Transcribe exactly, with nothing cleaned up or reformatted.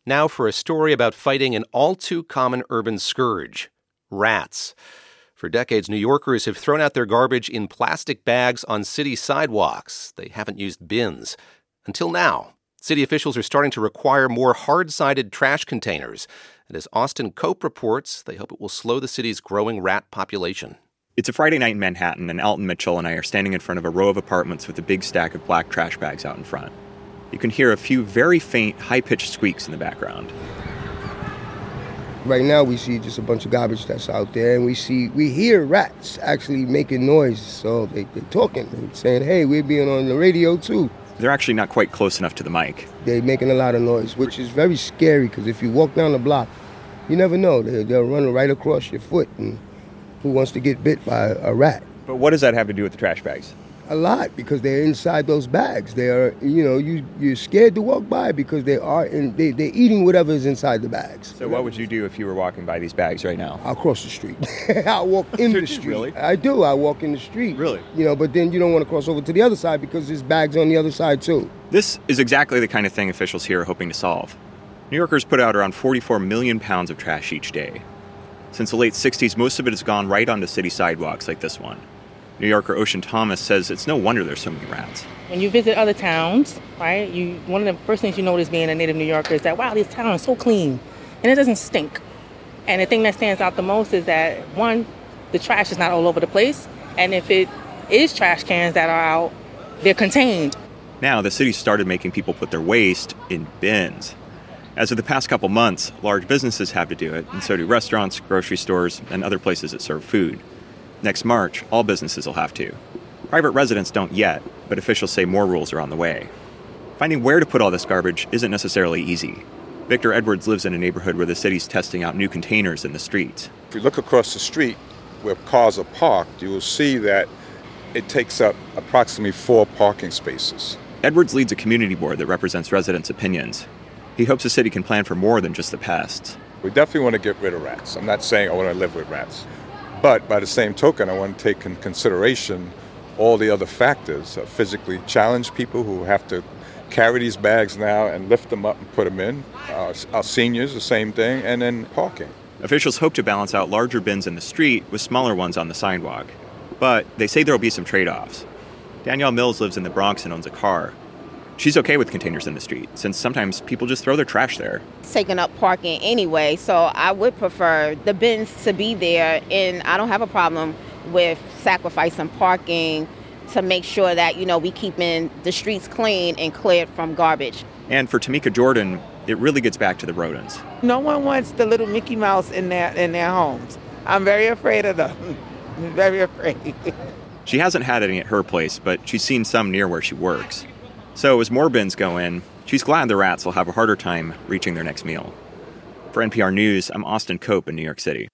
Now for a story about fighting an all-too-common urban scourge, rats. For decades, New Yorkers have thrown out their garbage in plastic bags on city sidewalks. They haven't used bins. Until now. City officials are starting to require more hard-sided trash containers. And as Austin Cope reports, they hope it will slow the city's growing rat population. It's a Friday night in Manhattan, and Alton Mitchell and I are standing in front of a row of apartments with a big stack of black trash bags out in front. You can hear a few very faint, high-pitched squeaks in the background. Right now we see just a bunch of garbage that's out there, and we see we hear rats actually making noise. So they, they're talking and saying, hey, we're being on the radio too. They're actually not quite close enough to the mic. They're making a lot of noise, which is very scary because if you walk down the block, you never know. They, they'll run right across your foot, and who wants to get bit by a rat? But what does that have to do with the trash bags? A lot, because they're inside those bags. They are, you know, you, you're scared to walk by because they are, in, they, they're eating whatever is inside the bags. So what would you do if you were walking by these bags right now? I'll cross the street. I'll walk in the street. Really? I do. I walk in the street. Really? You know, but then you don't want to cross over to the other side because there's bags on the other side too. This is exactly the kind of thing officials here are hoping to solve. New Yorkers put out around forty-four million pounds of trash each day. Since the late sixties, most of it has gone right onto city sidewalks like this one. New Yorker Ocean Thomas says it's no wonder there's so many rats. When you visit other towns, right, you one of the first things you notice being a native New Yorker is that, wow, this town is so clean, and it doesn't stink. And the thing that stands out the most is that, one, the trash is not all over the place, and if it is trash cans that are out, they're contained. Now, the city started making people put their waste in bins. As of the past couple months, large businesses have to do it, and so do restaurants, grocery stores, and other places that serve food. Next March, all businesses will have to. Private residents don't yet, but officials say more rules are on the way. Finding where to put all this garbage isn't necessarily easy. Victor Edwards lives in a neighborhood where the city's testing out new containers in the streets. If you look across the street where cars are parked, you will see that it takes up approximately four parking spaces. Edwards leads a community board that represents residents' opinions. He hopes the city can plan for more than just the pests. We definitely want to get rid of rats. I'm not saying I want to live with rats. But by the same token, I want to take in consideration all the other factors, uh, physically challenged people who have to carry these bags now and lift them up and put them in. Uh, our seniors, the same thing, and then parking. Officials hope to balance out larger bins in the street with smaller ones on the sidewalk. But they say there will be some trade-offs. Danielle Mills lives in the Bronx and owns a car. She's okay with containers in the street, since sometimes people just throw their trash there. It's taking up parking anyway, so I would prefer the bins to be there, and I don't have a problem with sacrificing parking to make sure that, you know, we keeping the streets clean and cleared from garbage. And for Tamika Jordan, it really gets back to the rodents. No one wants the little Mickey Mouse in their, in their homes. I'm very afraid of them. I'm very afraid. She hasn't had any at her place, but she's seen some near where she works. So as more bins go in, she's glad the rats will have a harder time reaching their next meal. For N P R News, I'm Austin Cope in New York City.